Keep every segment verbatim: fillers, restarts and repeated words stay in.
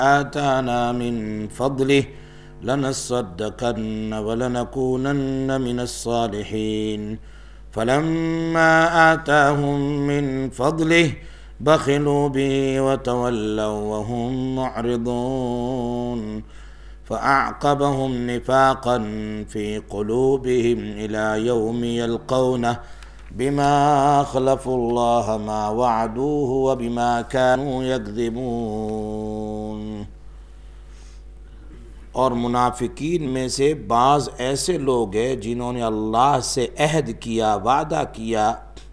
آتانا من فضله لنصدقن ولنكونن من الصالحين فلما آتاهم من فضله بخلوا به وتولوا وهم معرضون فأعقبهم نفاقا في قلوبهم إلى يوم يلقونه بما أخلفوا الله ما وعدوه وبما كانوا يكذبون۔ اور منافقین میں سے بعض ایسے لوگ ہیں جنہوں نے اللہ سے عہد کیا، وعدہ کیا،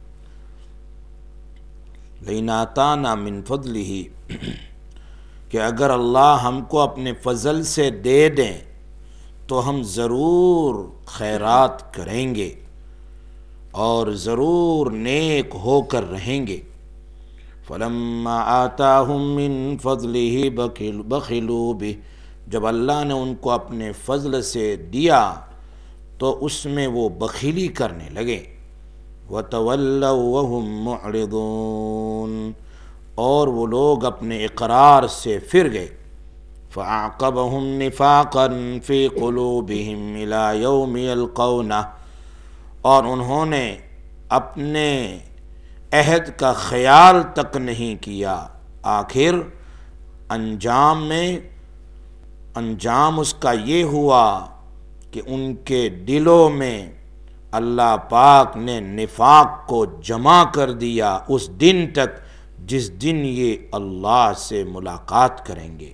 لَإِنْ آتَانَا مِنْ فَضْلِهِ، کہ اگر اللہ ہم کو اپنے فضل سے دے دیں تو ہم ضرور خیرات کریں گے اور ضرور نیک ہو کر رہیں گے۔ فَلَمَّا آتَاهُم مِّن فَضْلِهِ بَخِلُوا بِهِ، جب اللہ نے ان کو اپنے فضل سے دیا تو اس میں وہ بخیلی کرنے لگے۔ وَتَوَلَّوْا وَهُمْ مُعْرِضُونَ، اور وہ لوگ اپنے اقرار سے پھر گئے۔ فَأَعْقَبَهُمْ نِفَاقًا فِي قُلُوبِهِمْ إِلَى يَوْمِ يَلْقَوْنَهُ، اور انہوں نے اپنے عہد کا خیال تک نہیں کیا، آخر انجام میں انجام اس کا یہ ہوا کہ ان کے دلوں میں اللہ پاک نے نفاق کو جمع کر دیا اس دن تک جس دن یہ اللہ سے ملاقات کریں گے۔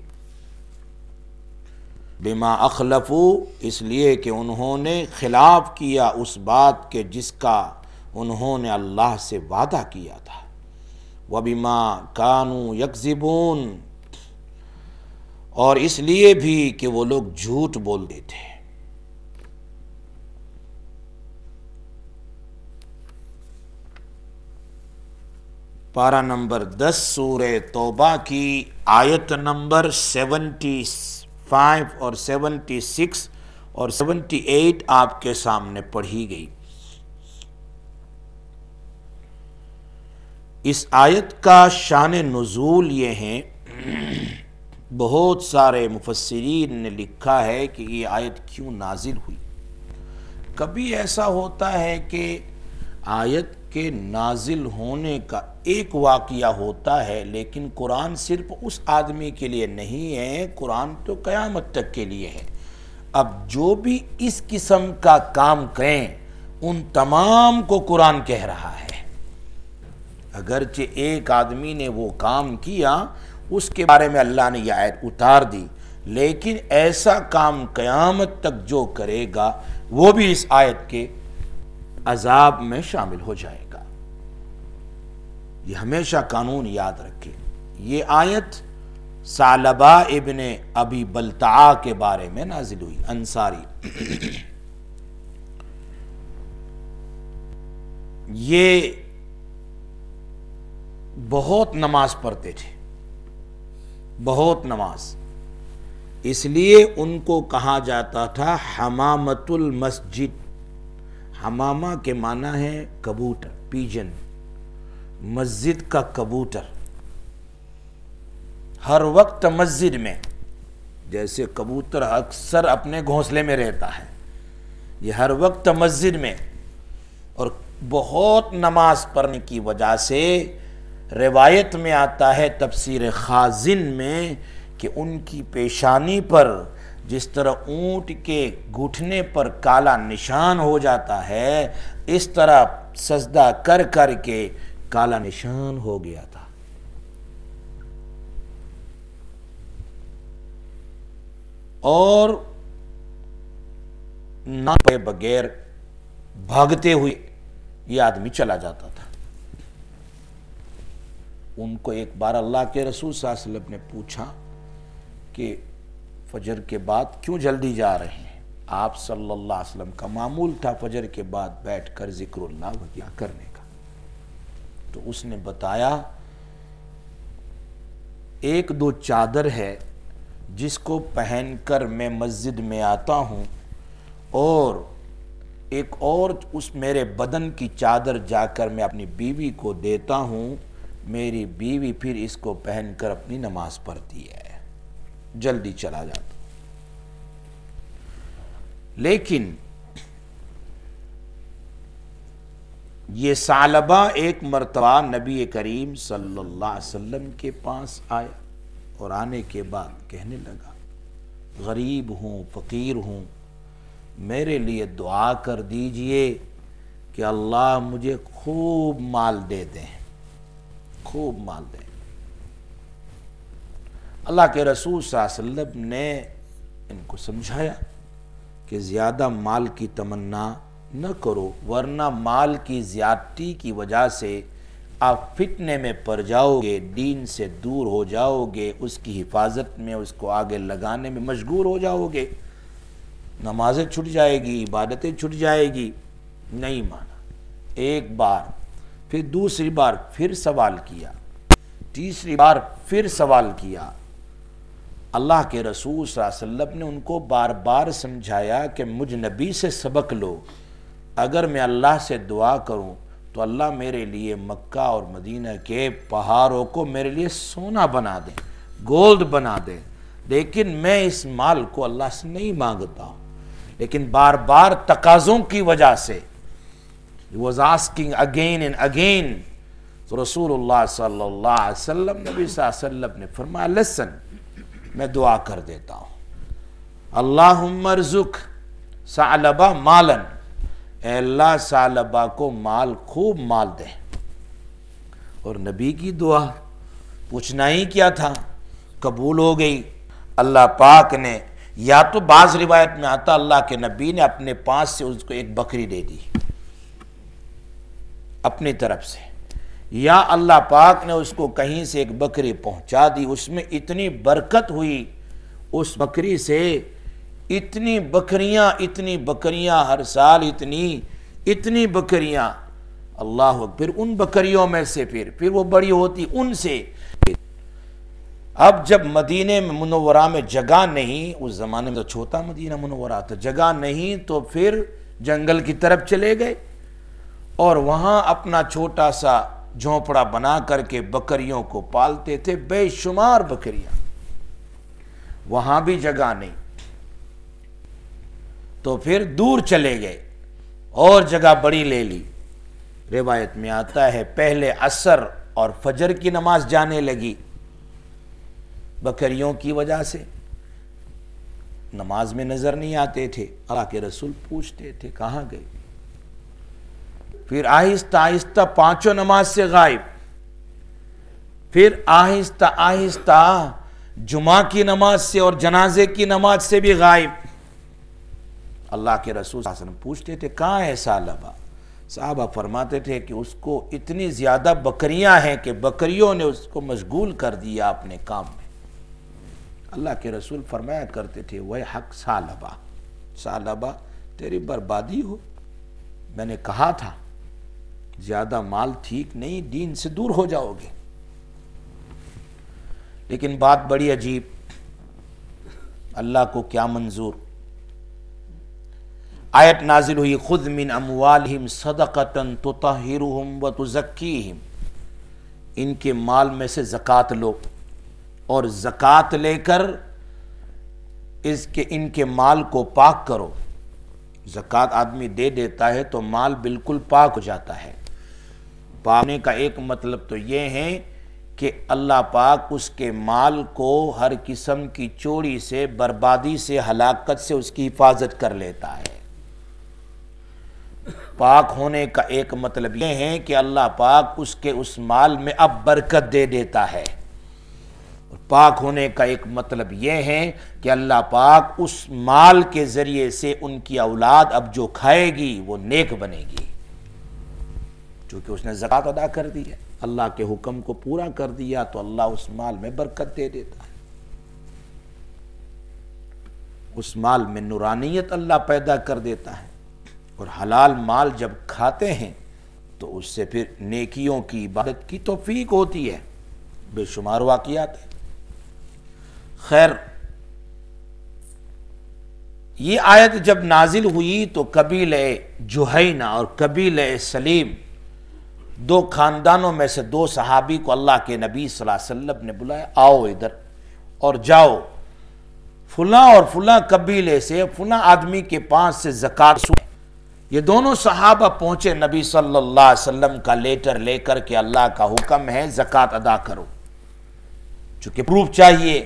بما اخلفو، اس لیے کہ انہوں نے خلاف کیا اس بات کے جس کا انہوں نے اللہ سے وعدہ کیا تھا۔ وبما كانوا یکذبون، اور اس لیے بھی کہ وہ لوگ جھوٹ بولتے تھے۔ پارہ نمبر دس سورہ توبہ کی آیت نمبر سیونٹی فائیو اور سیونٹی سکس اور سیونٹی ایٹ آپ کے سامنے پڑھی گئی۔ اس آیت کا شان نزول یہ ہے، بہت سارے مفسرین نے لکھا ہے کہ یہ آیت کیوں نازل ہوئی۔ کبھی ایسا ہوتا ہے کہ آیت کے نازل ہونے کا ایک واقعہ ہوتا ہے، لیکن قرآن صرف اس آدمی کے لیے نہیں ہے، قرآن تو قیامت تک کے لیے ہے۔ اب جو بھی اس قسم کا کام کریں ان تمام کو قرآن کہہ رہا ہے۔ اگرچہ ایک آدمی نے وہ کام کیا اس کے بارے میں اللہ نے یہ آیت اتار دی، لیکن ایسا کام قیامت تک جو کرے گا وہ بھی اس آیت کے عذاب میں شامل ہو جائے گا۔ یہ ہمیشہ قانون یاد رکھے۔ یہ آیت ثعلبہ ابن ابی بلتعہ کے بارے میں نازل ہوئی، انصاری۔ یہ بہت نماز پڑھتے تھے، بہت نماز، اس لیے ان کو کہا جاتا تھا حمامۃ المسجد۔ حمامہ کے معنی ہے کبوتر، پیجن، مسجد کا کبوتر۔ ہر وقت مسجد میں، جیسے کبوتر اکثر اپنے گھونسلے میں رہتا ہے، یہ ہر وقت مسجد میں، اور بہت نماز پڑھنے کی وجہ سے روایت میں آتا ہے تفسیر خازن میں کہ ان کی پیشانی پر جس طرح اونٹ کے گھٹنے پر کالا نشان ہو جاتا ہے، اس طرح سجدہ کر کر کے کالا نشان ہو گیا تھا۔ اور نہ پے بغیر بھاگتے ہوئے یہ آدمی چلا جاتا تھا۔ ان کو ایک بار اللہ کے رسول صلی اللہ علیہ وسلم نے پوچھا کہ فجر کے بعد کیوں جلدی جا رہے ہیں؟ آپ صلی اللہ علیہ وسلم کا معمول تھا فجر کے بعد بیٹھ کر ذکر اللہ وغیرہ کرنے کا۔ تو اس نے بتایا ایک دو چادر ہے جس کو پہن کر میں مسجد میں آتا ہوں، اور ایک اور اس میرے بدن کی چادر جا کر میں اپنی بیوی کو دیتا ہوں، میری بیوی پھر اس کو پہن کر اپنی نماز پڑھتی ہے۔ جلدی چلا جاتا. لیکن یہ ثعلبہ ایک مرتبہ نبی کریم صلی اللہ علیہ وسلم کے پاس آیا اور آنے کے بعد کہنے لگا غریب ہوں، فقیر ہوں، میرے لیے دعا کر دیجئے کہ اللہ مجھے خوب مال دے دیں، خوب مال دیں. اللہ کے رسول صلی اللہ علیہ وسلم نے ان کو سمجھایا کہ زیادہ مال کی تمنا نہ کرو، ورنہ مال کی زیادتی کی وجہ سے آپ فتنے میں پڑ جاؤ گے، دین سے دور ہو جاؤ گے، اس کی حفاظت میں، اس کو آگے لگانے میں مشغول ہو جاؤ گے، نمازیں چھٹ جائے گی، عبادتیں چھٹ جائے گی. نہیں مانا. ایک بار، پھر دوسری بار پھر سوال کیا، تیسری بار پھر سوال کیا. اللہ کے رسول صلی اللہ علیہ وسلم نے ان کو بار بار سمجھایا کہ مجھ نبی سے سبق لو، اگر میں اللہ سے دعا کروں تو اللہ میرے لیے مکہ اور مدینہ کے پہاڑوں کو میرے لیے سونا بنا دے، گولڈ بنا دے، لیکن میں اس مال کو اللہ سے نہیں مانگتا ہوں. لیکن بار بار تقاضوں کی وجہ سے he was asking again and again. تو رسول اللہ صلی اللہ علیہ وسلم نبی صلی اللہ علیہ وسلم نے فرمایا لسن، میں دعا کر دیتا ہوں، اللہم ارزق ثعلبہ مالاً، اے اللہ ثعلبہ کو مال، خوب مال دے. اور نبی کی دعا پوچھنا ہی کیا تھا، قبول ہو گئی. اللہ پاک نے، یا تو بعض روایت میں آتا اللہ کے نبی نے اپنے پاس سے اس کو ایک بکری دے دی اپنی طرف سے، یا اللہ پاک نے اس کو کہیں سے ایک بکری پہنچا دی. اس میں اتنی برکت ہوئی اس بکری سے، اتنی بکریاں اتنی بکریاں ہر سال اتنی اتنی بکریاں. اللہ اکبر. پھر ان بکریوں میں سے پھر پھر وہ بڑی ہوتی ان سے. اب جب مدینہ منورہ میں جگہ نہیں، اس زمانے میں تو چھوٹا مدینہ منورہ تھا، جگہ نہیں تو پھر جنگل کی طرف چلے گئے اور وہاں اپنا چھوٹا سا جھونپڑا بنا کر کے بکریوں کو پالتے تھے، بے شمار بکریاں. وہاں بھی جگہ نہیں تو پھر دور چلے گئے اور جگہ بڑی لے لی. روایت میں آتا ہے پہلے عصر اور فجر کی نماز جانے لگی، بکریوں کی وجہ سے نماز میں نظر نہیں آتے تھے. اللہ کے رسول پوچھتے تھے کہاں گئے؟ پھر آہستہ آہستہ پانچوں نماز سے غائب، پھر آہستہ آہستہ جمعہ کی نماز سے اور جنازے کی نماز سے بھی غائب. اللہ کے رسول صلی اللہ علیہ وسلم پوچھتے تھے کہاں ہے ثعلبہ؟ صحابہ فرماتے تھے کہ اس کو اتنی زیادہ بکریاں ہیں کہ بکریوں نے اس کو مشغول کر دیا اپنے کام میں. اللہ کے رسول فرمایا کرتے تھے ویحک ثعلبہ، ثعلبہ تیری بربادی ہو، میں نے کہا تھا زیادہ مال ٹھیک نہیں، دین سے دور ہو جاؤ گے. لیکن بات بڑی عجیب، اللہ کو کیا منظور. آیت نازل ہوئی خذ من اموالہم صدقۃ تطہرہم وتزکیہم، ان کے مال میں سے زکوٰۃ لو اور زکوٰۃ لے کر اس کے ان کے مال کو پاک کرو. زکوٰۃ آدمی دے دیتا ہے تو مال بالکل پاک ہو جاتا ہے. پاک ہونے کا ایک مطلب تو یہ ہے کہ اللہ پاک اس کے مال کو ہر قسم کی چوری سے، بربادی سے، ہلاکت سے اس کی حفاظت کر لیتا ہے. پاک ہونے کا ایک مطلب یہ ہے کہ اللہ پاک اس کے اس مال میں اب برکت دے دیتا ہے. پاک ہونے کا ایک مطلب یہ ہے کہ اللہ پاک اس مال کے ذریعے سے ان کی اولاد اب جو کھائے گی وہ نیک بنے گی، چونکہ اس نے زکوٰۃ ادا کر دی ہے، اللہ کے حکم کو پورا کر دیا تو اللہ اس مال میں برکت دے دیتا ہے. اس مال میں نورانیت اللہ پیدا کر دیتا ہے. اور حلال مال جب کھاتے ہیں تو اس سے پھر نیکیوں کی عبادت کی توفیق ہوتی ہے. بے شمار واقعات ہیں. خیر، یہ آیت جب نازل ہوئی تو قبیلہ جہینہ اور قبیلہ سلیم، دو خاندانوں میں سے دو صحابی کو اللہ کے نبی صلی اللہ علیہ وسلم نے بلایا، آؤ ادھر اور جاؤ فلاں اور فلاں قبیلے سے فلاں آدمی کے پاس سے زکوٰۃ سو۔ یہ دونوں صحابہ پہنچے نبی صلی اللہ علیہ وسلم کا لیٹر لے کر کہ اللہ کا حکم ہے زکوٰۃ ادا کرو، چونکہ پروف چاہیے۔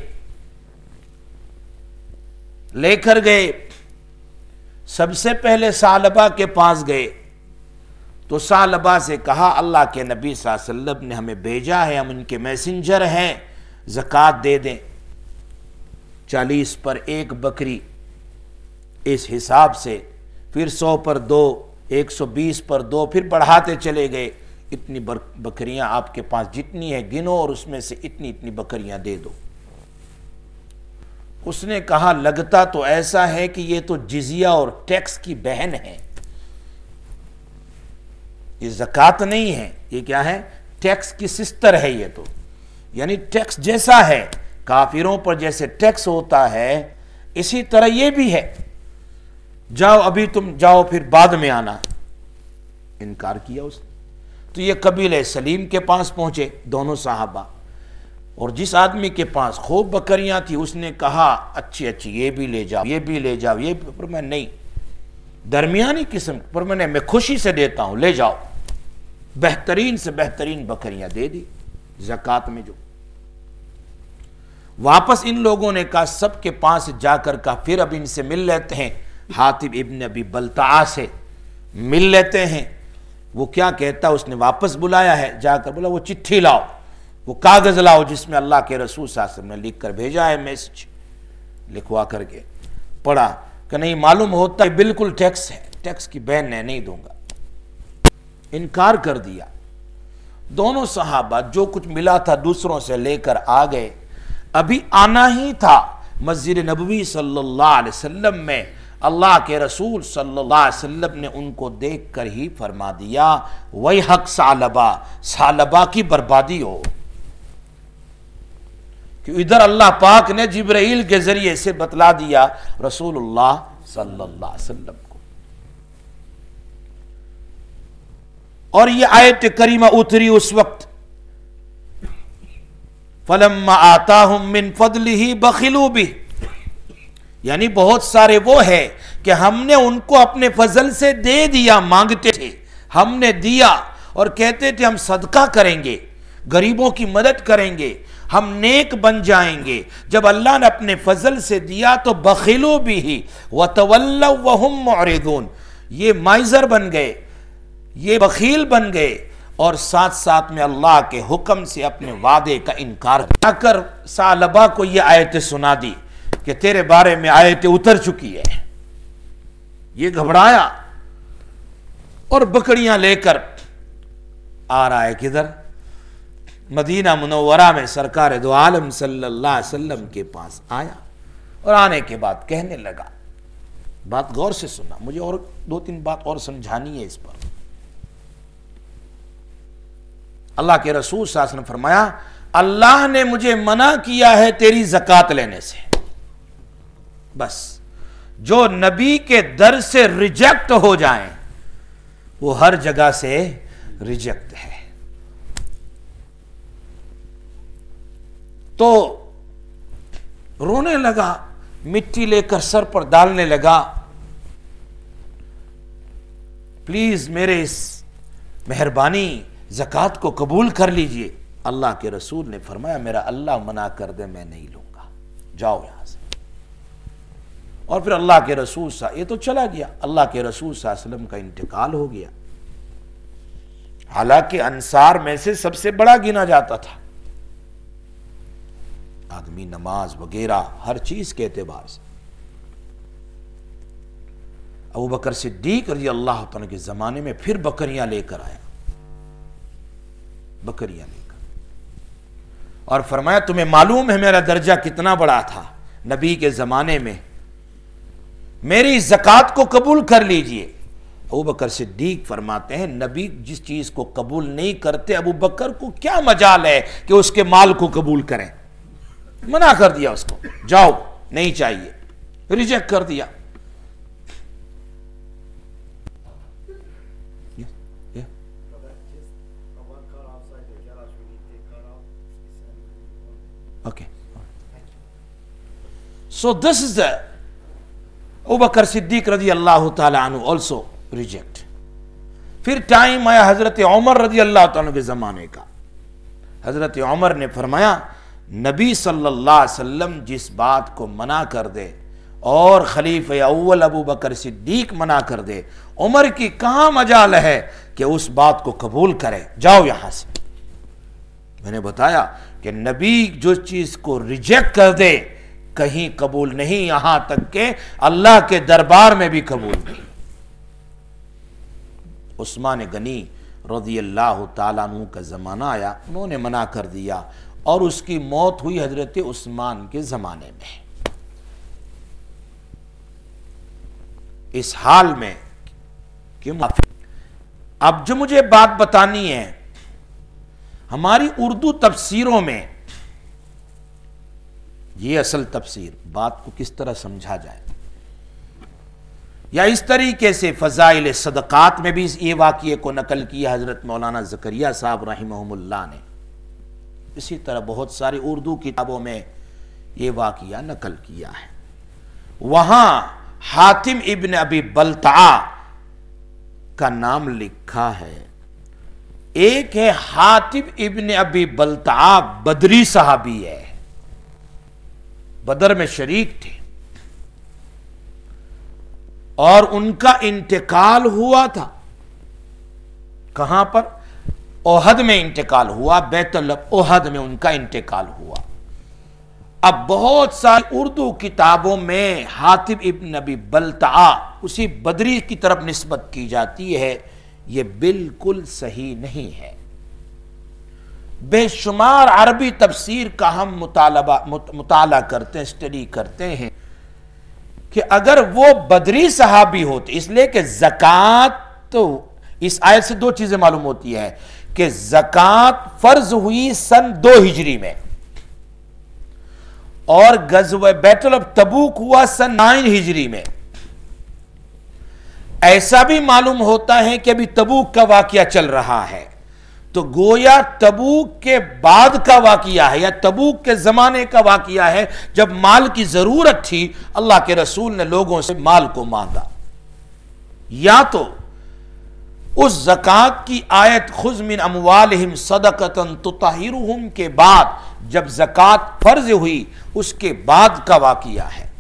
لے کر گئے، سب سے پہلے ثعلبہ کے پاس گئے تو ثعلبہ سے کہا اللہ کے نبی صلی اللہ علیہ وسلم نے ہمیں بھیجا ہے، ہم ان کے میسنجر ہیں، زکوٰۃ دے دیں۔ چالیس پر ایک بکری اس حساب سے، پھر سو پر دو، ایک سو بیس پر دو، پھر بڑھاتے چلے گئے۔ اتنی بکریاں آپ کے پاس جتنی ہیں گنو اور اس میں سے اتنی اتنی بکریاں دے دو۔ اس نے کہا لگتا تو ایسا ہے کہ یہ تو جزیہ اور ٹیکس کی بہن ہے، یہ زکوٰۃ نہیں ہے، یہ کیا ہے؟ ٹیکس کی سسٹر ہے۔ یہ تو یعنی ٹیکس جیسا ہے، کافروں پر جیسے ٹیکس ہوتا ہے اسی طرح یہ بھی ہے، جاؤ ابھی تم جاؤ پھر بعد میں آنا۔ انکار کیا اس نے۔ تو یہ قبیلہ سلیم کے پاس پہنچے دونوں صحابہ، اور جس آدمی کے پاس خوب بکریاں تھی اس نے کہا اچھی اچھی یہ بھی لے جاؤ، یہ بھی لے جاؤ، یہ بھی، پر میں نہیں، درمیانی قسم پر میں نے میں خوشی سے دیتا ہوں، لے جاؤ۔ بہترین سے بہترین بکریاں دے دی زکوٰۃ میں۔ جو واپس ان لوگوں نے کہا سب کے پاس جا کر کہا پھر اب ان سے مل لیتے ہیں، حاتب ابن ابی بلتعہ سے مل لیتے ہیں۔ وہ کیا کہتا، اس نے واپس بلایا ہے، جا کر بولا وہ چٹھی لاؤ، وہ کاغذ لاؤ جس میں اللہ کے رسول صلی اللہ علیہ وسلم نے لکھ کر بھیجا ہے، میسج لکھوا کر کے پڑھا کہ نہیں معلوم ہوتا ہے بالکل ٹیکس ہے، ٹیکس کی بہن ہے، نہیں دوں گا۔ انکار کر دیا۔ دونوں صحابہ جو کچھ ملا تھا دوسروں سے لے کر آ گئے۔ ابھی آنا ہی تھا مسجد نبوی صلی اللہ علیہ وسلم میں، اللہ کے رسول صلی اللہ علیہ وسلم نے ان کو دیکھ کر ہی فرما دیا وَيْحَكْ ثعلبہ، ثعلبہ کی بربادی ہو، کہ ادھر اللہ پاک نے جبرائیل کے ذریعے سے بتلا دیا رسول اللہ صلی اللہ علیہ وسلم کو۔ اور یہ آیت کریمہ اتری اس وقت فَلَمَّا آتَاهُم مِّن فَضْلِهِ بَخِلُوا بِهِ، یعنی بہت سارے وہ ہے کہ ہم نے ان کو اپنے فضل سے دے دیا، مانگتے تھے ہم نے دیا، اور کہتے تھے ہم صدقہ کریں گے، غریبوں کی مدد کریں گے، ہم نیک بن جائیں گے۔ جب اللہ نے اپنے فضل سے دیا تو بخلوا بہ وتولوا وهم معرضون، یہ مائزر بن گئے، یہ بخیل بن گئے، اور ساتھ ساتھ میں اللہ کے حکم سے اپنے وعدے کا انکار کر ثعلبہ کو یہ آیتیں سنا دی کہ تیرے بارے میں آیتیں اتر چکی ہے۔ یہ گھبرایا اور بکریاں لے کر آ رہا ہے کدھر؟ مدینہ منورہ میں سرکار دو عالم صلی اللہ علیہ وسلم کے پاس آیا، اور آنے کے بعد کہنے لگا، بات غور سے سننا، مجھے اور دو تین بات اور سمجھانی ہے اس پر۔ اللہ کے رسول صلی اللہ علیہ وسلم نے فرمایا اللہ نے مجھے منع کیا ہے تیری زکوٰۃ لینے سے، بس جو نبی کے در سے ریجیکٹ ہو جائیں وہ ہر جگہ سے ریجیکٹ ہے۔ تو رونے لگا، مٹی لے کر سر پر ڈالنے لگا، پلیز میرے اس مہربانی زکوٰۃ کو قبول کر لیجئے۔ اللہ کے رسول نے فرمایا میرا اللہ منع کر دے میں نہیں لوں گا، جاؤ یہاں سے۔ اور پھر اللہ کے رسول صلی یہ تو چلا گیا، اللہ کے رسول صلی اللہ علیہ وسلم کا انتقال ہو گیا، حالانکہ انصار میں سے سب سے بڑا گنا جاتا تھا، آدمی نماز وغیرہ ہر چیز کے اعتبار سے۔ ابو بکر صدیق رضی اللہ تعالیٰ کے زمانے میں پھر بکریاں لے کر آیا، بکریاں لے کر، اور فرمایا تمہیں معلوم ہے میرا درجہ کتنا بڑا تھا نبی کے زمانے میں، میری زکوٰۃ کو قبول کر لیجئے۔ ابو بکر صدیق فرماتے ہیں نبی جس چیز کو قبول نہیں کرتے ابو بکر کو کیا مجال ہے کہ اس کے مال کو قبول کریں، منع کر دیا اس کو، جاؤ نہیں چاہیے، ریجیکٹ کر دیا۔ Okay, So this is the Abu Bakr Siddiq رضی اللہ تعالیٰ عنہ also reject. پھر ٹائم آیا حضرت عمر رضی اللہ تعالیٰ عنہ کے زمانے کا. حضرت عمر نے فرمایا نبی صلی اللہ علیہ وسلم جس بات کو منع کر دے اور خلیفہ اول ابو بکر صدیق منع کر دے، عمر کی کہاں مجال ہے کہ اس بات کو قبول کرے، جاؤ یہاں سے. میں نے بتایا کہ نبی جو چیز کو ریجیکٹ کر دے کہیں قبول نہیں، یہاں تک کہ اللہ کے دربار میں بھی قبول نہیں. عثمان غنی رضی اللہ تعالیٰ عنہ کا زمانہ آیا، انہوں نے منع کر دیا اور اس کی موت ہوئی حضرت عثمان کے زمانے میں. اس حال میں کہ اب جو مجھے بات بتانی ہے، ہماری اردو تفسیروں میں یہ اصل تفسیر بات کو کس طرح سمجھا جائے، یا اس طریقے سے فضائل صدقات میں بھی یہ واقعے کو نقل کیا حضرت مولانا زکریا صاحب رحمہم اللہ نے. اسی طرح بہت ساری اردو کتابوں میں یہ واقعہ نقل کیا ہے. وہاں حاتم ابن ابی بلتعہ کا نام لکھا ہے. ایک ہے حاتم ابن ابی بلتعہ، بدری صحابی ہے، بدر میں شریک تھے اور ان کا انتقال ہوا تھا. کہاں پر؟ احد میں انتقال ہوا، بیت احد میں ان کا انتقال ہوا. اب بہت ساری اردو کتابوں میں حاتم ابن ابی بلتعہ اسی بدری کی طرف نسبت کی جاتی ہے. یہ بالکل صحیح نہیں ہے. بے شمار عربی تفسیر کا ہم مطالبہ مطالعہ کرتے ہیں، اسٹڈی کرتے ہیں کہ اگر وہ بدری صحابی ہوتے، اس لیے کہ زکوٰۃ، تو اس آیت سے دو چیزیں معلوم ہوتی ہے کہ زکوٰۃ فرض ہوئی سن دو ہجری میں اور غزوہ بیتل آف تبوک ہوا سن نائن ہجری میں. ایسا بھی معلوم ہوتا ہے کہ ابھی تبوک کا واقعہ چل رہا ہے، تو گویا تبوک کے بعد کا واقعہ ہے یا تبوک کے زمانے کا واقعہ ہے، جب مال کی ضرورت تھی اللہ کے رسول نے لوگوں سے مال کو مانگا. یا تو اس زکوٰۃ کی آیت خذ من اموالہم صدقۃ تطہرہم کے بعد جب زکوٰۃ فرض ہوئی اس کے بعد کا واقعہ ہے.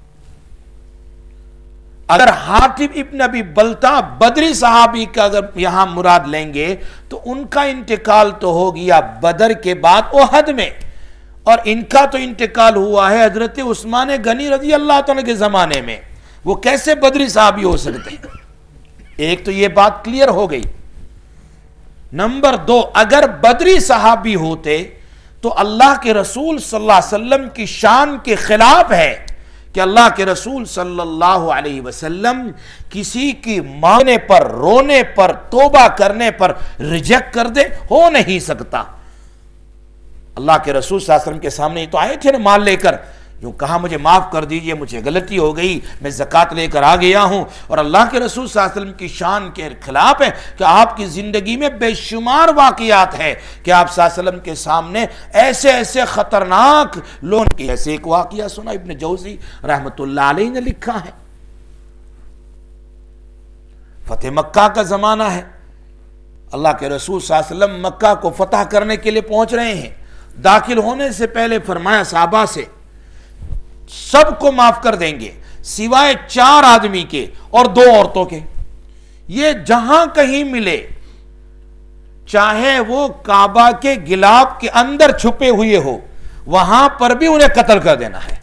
اگر حاتم ابن ابی بلتعہ بدری صحابی کا اگر یہاں مراد لیں گے تو ان کا انتقال تو ہو گیا بدر کے بعد احد میں، اور ان کا تو انتقال ہوا ہے حضرت عثمان غنی رضی اللہ تعالیٰ کے زمانے میں. وہ کیسے بدری صحابی ہو سکتے ہیں؟ ایک تو یہ بات کلیئر ہو گئی. نمبر دو، اگر بدری صحابی ہوتے تو اللہ کے رسول صلی اللہ علیہ وسلم کی شان کے خلاف ہے کہ اللہ کے رسول صلی اللہ علیہ وسلم کسی کی مانگنے پر، رونے پر، توبہ کرنے پر ریجیکٹ کر دے. ہو نہیں سکتا. اللہ کے رسول صلی اللہ علیہ وسلم کے سامنے تو آئے تھے نا مال لے کر، یوں کہا مجھے معاف کر دیجئے، مجھے غلطی ہو گئی، میں زکوٰۃ لے کر آ گیا ہوں. اور اللہ کے رسول صلی اللہ علیہ وسلم کی شان کے خلاف ہے کہ آپ کی زندگی میں بے شمار واقعات ہیں کہ آپ صلی اللہ علیہ وسلم کے سامنے ایسے ایسے خطرناک لوگوں کی. ایسے ایک واقعہ سنا ابن جوزی رحمت اللہ علیہ نے لکھا ہے. فتح مکہ کا زمانہ ہے، اللہ کے رسول صلی اللہ علیہ وسلم مکہ کو فتح کرنے کے لیے پہنچ رہے ہیں. داخل ہونے سے پہلے فرمایا صحابہ سے سب کو معاف کر دیں گے سوائے چار آدمی کے اور دو عورتوں کے. یہ جہاں کہیں ملے، چاہے وہ کعبہ کے گلاب کے اندر چھپے ہوئے ہو، وہاں پر بھی انہیں قتل کر دینا ہے.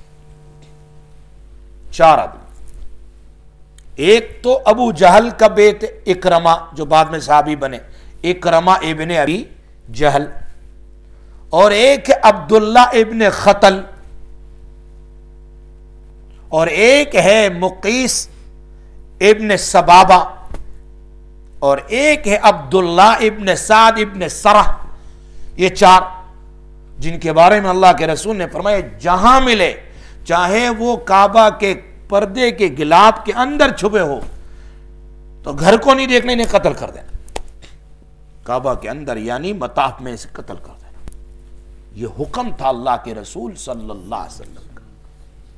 چار آدمی. ایک تو ابو جہل کا بیٹ اکرمہ جو بعد میں صحابی بنے، اکرمہ ابن ابی جہل، اور ایک عبداللہ ابن خطل، اور ایک ہے مقیس ابن سبابہ، اور ایک ہے عبداللہ ابن سعد ابن سرح. یہ چار جن کے بارے میں اللہ کے رسول نے فرمایا جہاں ملے، چاہے وہ کعبہ کے پردے کے گلاب کے اندر چھپے ہو، تو گھر کو نہیں دیکھنے، انہیں قتل کر دینا. کعبہ کے اندر یعنی مطاف میں اسے قتل کر دینا. یہ حکم تھا اللہ کے رسول صلی اللہ علیہ وسلم کا.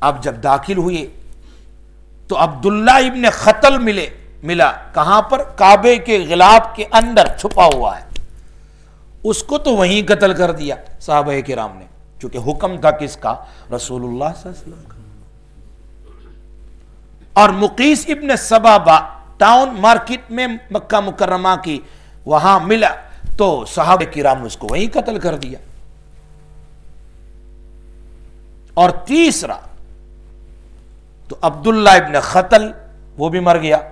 اب جب داخل ہوئے تو عبداللہ ابن خطل ملے ملا کہاں پر؟ کعبے کے غلاف کے اندر چھپا ہوا ہے. اس کو تو وہیں قتل کر دیا صحابہ کرام نے، چونکہ حکم تھا کس کا؟ رسول اللہ صلی اللہ علیہ وسلم کا. اور مقیس ابن سبابہ ٹاؤن مارکیٹ میں مکہ مکرمہ کی وہاں ملا تو صحابہ کرام نے اس کو وہیں قتل کر دیا. اور تیسرا تو عبداللہ ابن خطل، وہ بھی مر گیا.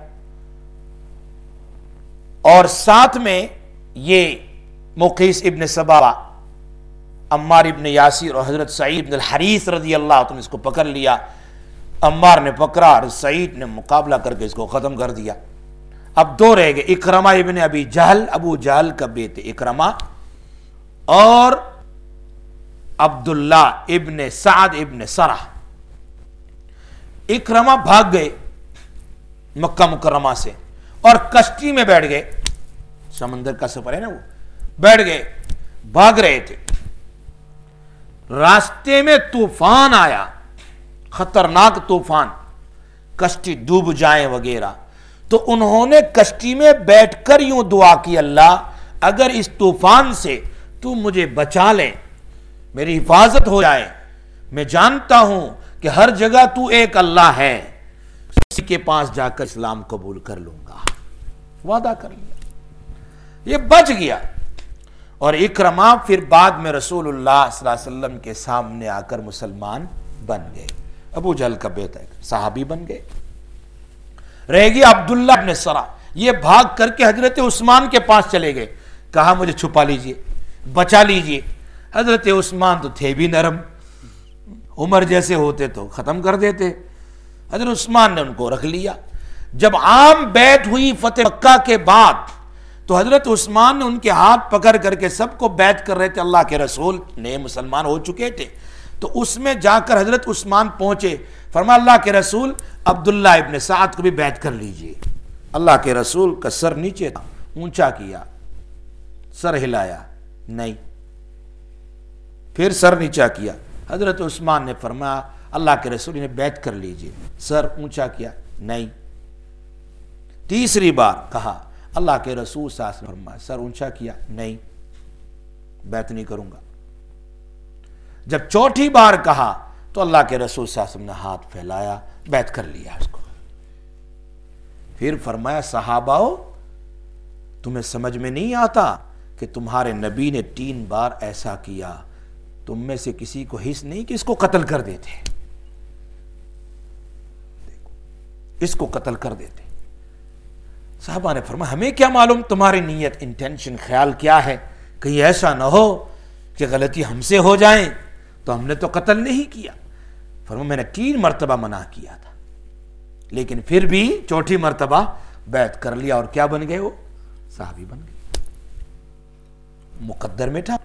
اور ساتھ میں یہ مقیس ابن سبابہ، عمار ابن یاسر اور حضرت سعید ابن الحریث رضی اللہ عنہ نے اس کو پکڑ لیا. عمار نے پکڑا اور سعید نے مقابلہ کر کے اس کو ختم کر دیا. اب دو رہ گئے، اکرمہ ابن ابی جہل، ابو جہل کا بیٹے اکرمہ، اور عبداللہ ابن سعد ابن سرح. اکرمہ بھاگ گئے مکہ مکرمہ سے اور کشتی میں بیٹھ گئے. سمندر کا سفر ہے نا، وہ بیٹھ گئے، بھاگ رہے تھے. راستے میں طوفان آیا، خطرناک طوفان، کشتی ڈوب جائیں وغیرہ. تو انہوں نے کشتی میں بیٹھ کر یوں دعا کی، اللہ اگر اس طوفان سے تو مجھے بچا لے، میری حفاظت ہو جائے، میں جانتا ہوں کہ ہر جگہ تو ایک اللہ ہے، کسی کے پاس جا کر اسلام قبول کر لوں گا. وعدہ کر لیا، یہ بچ گیا. اور اکرمہ پھر بعد میں رسول اللہ صلی اللہ علیہ وسلم کے سامنے آ کر مسلمان بن گئے. ابو جہل کا بیٹا صحابی بن گئے. رہ گیا عبداللہ ابن سرح، یہ بھاگ کر کے حضرت عثمان کے پاس چلے گئے، کہا مجھے چھپا لیجئے، بچا لیجئے. حضرت عثمان تو تھے بھی نرم، عمر جیسے ہوتے تو ختم کر دیتے. حضرت عثمان نے ان کو رکھ لیا. جب عام بیعت ہوئی فتح مکہ کے بعد تو حضرت عثمان نے ان کے ہاتھ پکڑ کر کے سب کو بیعت کر رہے تھے. اللہ کے رسول نئے مسلمان ہو چکے تھے، تو اس میں جا کر حضرت عثمان پہنچے، فرمایا اللہ کے رسول عبداللہ ابن سعد کو بھی بیعت کر لیجئے. اللہ کے رسول کا سر نیچے تھا، اونچا کیا، سر ہلایا نہیں، پھر سر نیچا کیا. حضرت عثمان نے فرمایا اللہ کے رسول انہیں بیعت کر لیجئے، سر اونچا کیا نہیں. تیسری بار کہا اللہ کے رسول صلی اللہ علیہ وسلم نے فرمایا، سر اونچا کیا نہیں، بیعت نہیں کروں گا. جب چوتھی بار کہا تو اللہ کے رسول صلی اللہ علیہ وسلم نے ہاتھ پھیلایا، بیعت کر لیا اس کو. پھر فرمایا صحاباؤ تمہیں سمجھ میں نہیں آتا کہ تمہارے نبی نے تین بار ایسا کیا، تم میں سے کسی کو حس نہیں کہ اس کو قتل کر دیتے، اس کو قتل کر دیتے. صحابہ نے فرمایا ہمیں کیا معلوم تمہاری نیت، انٹینشن، خیال کیا ہے، کہیں ایسا نہ ہو کہ غلطی ہم سے ہو جائیں، تو ہم نے تو قتل نہیں کیا. فرمایا میں نے تین مرتبہ منع کیا تھا، لیکن پھر بھی چوتھی مرتبہ بیعت کر لیا. اور کیا بن گئے؟ وہ صحابی بن گئے، مقدر میں تھا.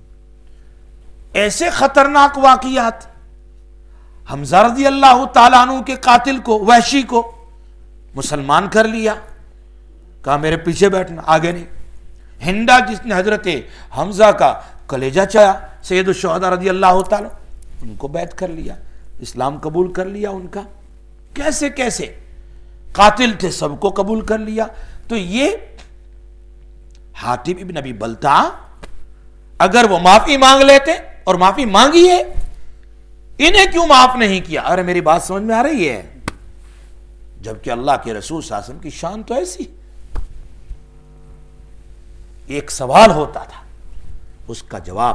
ایسے خطرناک واقعات. حمزہ رضی اللہ تعالیٰ عنہ کے قاتل کو، وحشی کو مسلمان کر لیا، کہا میرے پیچھے بیٹھنا، آگے نہیں. ہندا جس نے حضرت حمزہ کا کلیجہ چایا، سید الشہداء رضی اللہ تعالیٰ، ان کو بیعت کر لیا، اسلام قبول کر لیا ان کا. کیسے کیسے قاتل تھے، سب کو قبول کر لیا. تو یہ حاتب ابن ابی بلتع اگر وہ معافی مانگ لیتے، اور معافی مانگی ہے، انہیں کیوں معاف نہیں کیا؟ ارے میری بات سمجھ میں آ رہی ہے؟ جبکہ اللہ کے رسول صلی اللہ علیہ وسلم کی شان تو ایسی. ایک سوال ہوتا تھا، اس کا جواب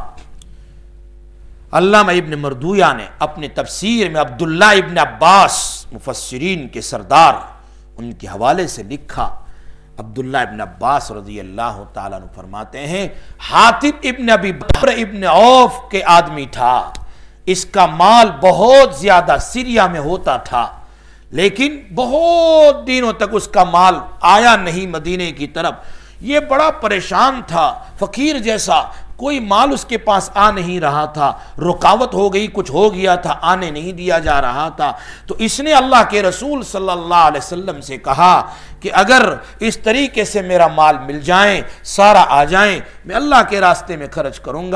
علامہ ابن مردویہ نے اپنے تفسیر میں عبداللہ ابن عباس مفسرین کے سردار، ان کے حوالے سے لکھا. عبداللہ ابن عباس رضی اللہ تعالیٰ عنہ فرماتے ہیں حاتب ابن ابی بکر ابن عوف کے آدمی تھا، اس کا مال بہت زیادہ سیریا میں ہوتا تھا، لیکن بہت دنوں تک اس کا مال آیا نہیں مدینے کی طرف. یہ بڑا پریشان تھا، فقیر جیسا، کوئی مال اس کے پاس آ نہیں رہا تھا، رکاوٹ ہو گئی، کچھ ہو گیا تھا، آنے نہیں دیا جا رہا تھا. تو اس نے اللہ کے رسول صلی اللہ علیہ وسلم سے کہا کہ اگر اس طریقے سے میرا مال مل جائیں، سارا آ جائیں، میں اللہ کے راستے میں خرچ کروں گا.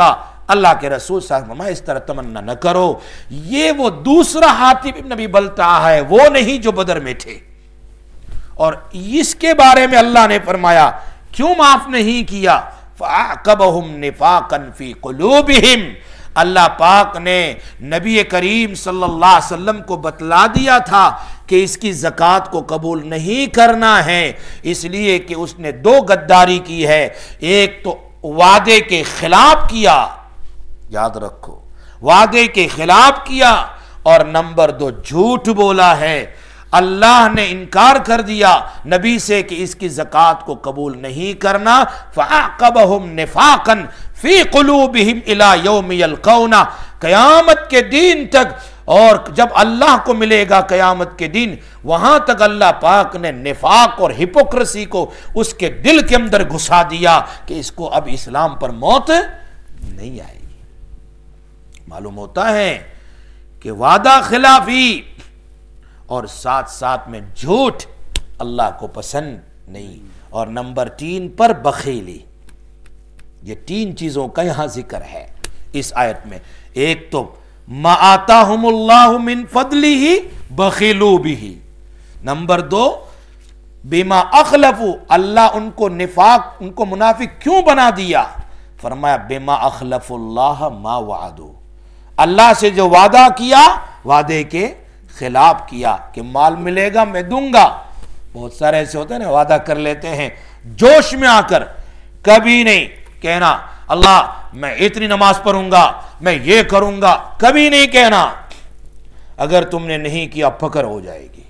اللہ کے رسول صلی اللہ علیہ وسلم اس طرح تمنا نہ کرو، یہ وہ دوسرا حاتب ابن ابی بلتعہ ہے، وہ نہیں جو بدر میں تھے، اور اس کے بارے میں اللہ نے فرمایا کیوں معاف نہیں کیا؟ فَأَعْقَبَهُمْ نِفَاقًا فِي قُلُوبِهِمْ، اللہ پاک نے نبی کریم صلی اللہ علیہ وسلم کو بتلا دیا تھا کہ اس کی زکوٰۃ کو قبول نہیں کرنا ہے، اس لیے کہ اس نے دو غداری کی ہے، ایک تو وعدے کے خلاف کیا، یاد رکھو وعدے کے خلاف کیا، اور نمبر دو جھوٹ بولا ہے۔ اللہ نے انکار کر دیا نبی سے کہ اس کی زکوٰۃ کو قبول نہیں کرنا، فَأَعْقَبَهُمْ نِفَاقًا فِي قُلُوبِهِمْ إِلَى يَوْمِ يَلْقَوْنَ، قیامت کے دن تک، اور جب اللہ کو ملے گا قیامت کے دن، وہاں تک اللہ پاک نے نفاق اور ہپوکریسی کو اس کے دل کے اندر گھسا دیا کہ اس کو اب اسلام پر موت نہیں آئے گی۔ معلوم ہوتا ہے کہ وعدہ خلافی اور ساتھ ساتھ میں جھوٹ اللہ کو پسند نہیں، اور نمبر تین پر بخیلی۔ یہ تین چیزوں کا یہاں ذکر ہے اس آیت میں۔ ایک تو ما آتاہم اللہ من فضلہ بخلوا بہ، نمبر دو بما اخلفوا، اللہ ان کو نفاق ان کو منافق کیوں بنا دیا؟ فرمایا بما اخلفوا اللہ ما وعدوا، اللہ سے جو وعدہ کیا وعدے کے خلاف کیا کہ مال ملے گا میں دوں گا۔ بہت سارے ایسے ہوتے ہیں نا، وعدہ کر لیتے ہیں جوش میں آ کر، کبھی نہیں کہنا اللہ میں اتنی نماز پڑھوں گا، میں یہ کروں گا، کبھی نہیں کہنا۔ اگر تم نے نہیں کیا پکڑ ہو جائے گی،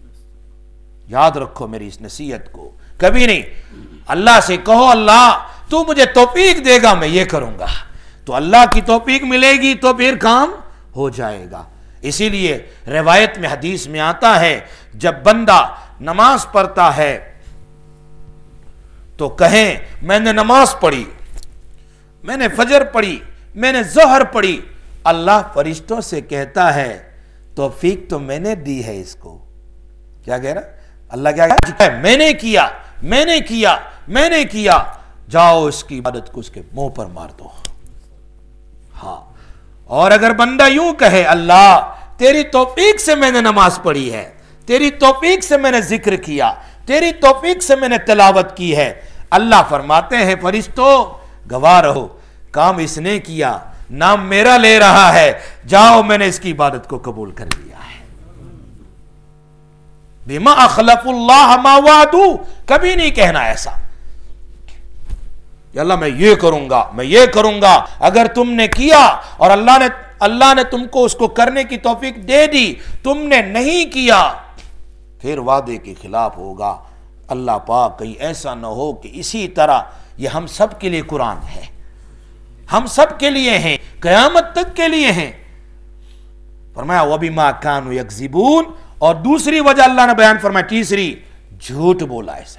یاد رکھو میری اس نصیحت کو، کبھی نہیں۔ اللہ سے کہو اللہ تو مجھے توفیق دے گا میں یہ کروں گا، تو اللہ کی توفیق ملے گی تو پھر کام ہو جائے گا۔ اسی لیے روایت میں حدیث میں آتا ہے جب بندہ نماز پڑھتا ہے تو کہیں میں نے نماز پڑھی، میں نے فجر پڑھی، میں نے ظہر پڑھی، اللہ فرشتوں سے کہتا ہے توفیق تو میں نے دی ہے اس کو۔ کیا کہہ رہا اللہ؟ کیا کہہ رہا؟ میں نے کیا میں نے کیا میں نے کیا، جاؤ اس کی عبادت کو اس کے منہ پر مار دو۔ ہاں، اور اگر بندہ یوں کہے اللہ تیری توفیق سے میں نے نماز پڑھی ہے، تیری توفیق سے میں نے ذکر کیا، تیری توفیق سے میں نے تلاوت کی ہے، اللہ فرماتے ہیں فرشتوں گواہ رہو، کام اس نے کیا، نام میرا لے رہا ہے، جاؤ میں نے اس کی عبادت کو قبول کر لیا ہے۔ بما اخلف اللہ ما وعدوا، کبھی نہیں کہنا ایسا کہ اللہ میں یہ کروں گا میں یہ کروں گا۔ اگر تم نے کیا اور اللہ نے اللہ نے تم کو اس کو کرنے کی توفیق دے دی، تم نے نہیں کیا، پھر وعدے کے خلاف ہوگا۔ اللہ پاک کہیں ایسا نہ ہو کہ اسی طرح، یہ ہم سب کے لیے قرآن ہے، ہم سب کے لیے ہیں، قیامت تک کے لیے ہیں۔ فرمایا وَبِمَا كَانُوا يَكْذِبُونَ، اور دوسری وجہ اللہ نے بیان فرمایا، تیسری جھوٹ بولا اس نے۔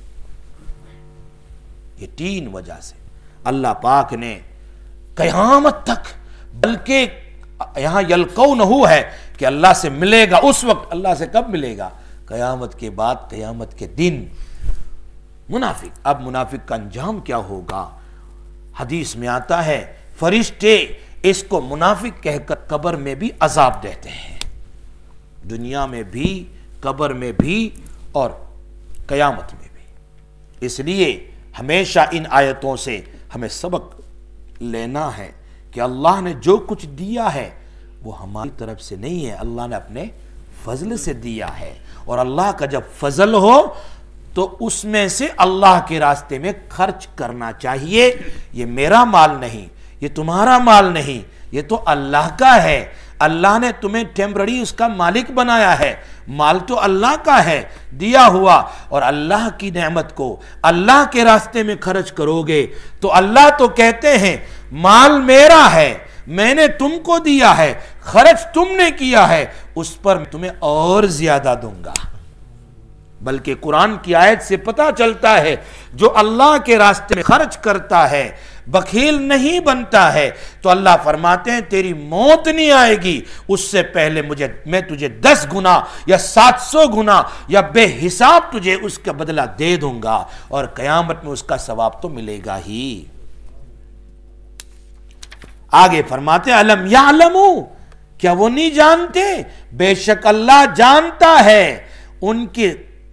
یہ تین وجہ سے اللہ پاک نے قیامت تک، بلکہ یہاں یلقونہ ہے کہ اللہ سے ملے گا اس وقت، اللہ سے کب ملے گا؟ قیامت کے بعد، قیامت کے دن۔ منافق، اب منافق کا انجام کیا ہوگا؟ حدیث میں آتا ہے فرشتے اس کو منافق کہہ کر قبر میں بھی عذاب دیتے ہیں، دنیا میں بھی، قبر میں بھی، اور قیامت میں بھی۔ اس لیے ہمیشہ ان آیتوں سے ہمیں سبق لینا ہے کہ اللہ نے جو کچھ دیا ہے وہ ہماری طرف سے نہیں ہے، اللہ نے اپنے فضل سے دیا ہے، اور اللہ کا جب فضل ہو تو اس میں سے اللہ کے راستے میں خرچ کرنا چاہیے۔ یہ میرا مال نہیں، یہ تمہارا مال نہیں، یہ تو اللہ کا ہے۔ اللہ نے تمہیں ٹیمپرری اس کا مالک بنایا ہے، مال تو اللہ کا ہے دیا ہوا، اور اللہ کی نعمت کو اللہ کے راستے میں خرچ کرو گے تو اللہ تو کہتے ہیں مال میرا ہے، میں نے تم کو دیا ہے، خرچ تم نے کیا ہے، اس پر تمہیں اور زیادہ دوں گا۔ بلکہ قرآن کی آیت سے پتہ چلتا ہے جو اللہ کے راستے میں خرچ کرتا ہے، بخیل نہیں بنتا ہے، تو اللہ فرماتے ہیں تیری موت نہیں آئے گی، اس سے پہلے مجھے میں تجھے دس گنا یا سات سو گنا یا بے حساب تجھے اس کا بدلہ دے دوں گا، اور قیامت میں اس کا ثواب تو ملے گا ہی۔ آگے فرماتے علم یعلمو، کیا وہ نہیں جانتے؟ بے شک اللہ جانتا ہے ان کی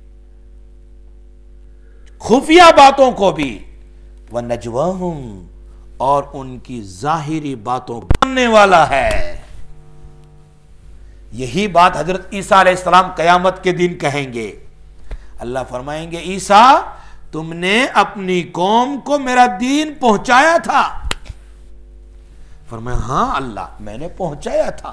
خفیہ باتوں کو بھی، وَنَجْوَاهُمْ، اور ان کی ظاہری باتوں کو جاننے والا ہے۔ یہی بات حضرت عیسیٰ علیہ السلام قیامت کے دن کہیں گے۔ اللہ فرمائیں گے عیسیٰ تم نے اپنی قوم کو میرا دین پہنچایا تھا؟ فرمایا ہاں اللہ میں نے پہنچایا تھا۔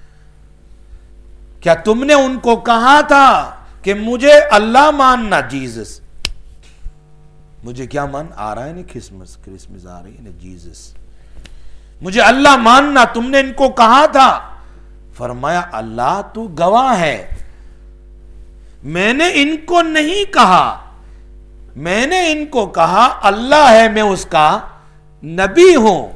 کیا تم نے ان کو کہا تھا کہ مجھے اللہ ماننا؟ جیزس، مجھے کیا مان آ رہا ہے نا، کرسمس کرسمس آ رہی ہے نا، جیزس، مجھے اللہ ماننا تم نے ان کو کہا تھا؟ فرمایا اللہ تو گواہ ہے، میں نے ان کو نہیں کہا، میں نے ان کو کہا اللہ ہے، میں اس کا نبی ہوں،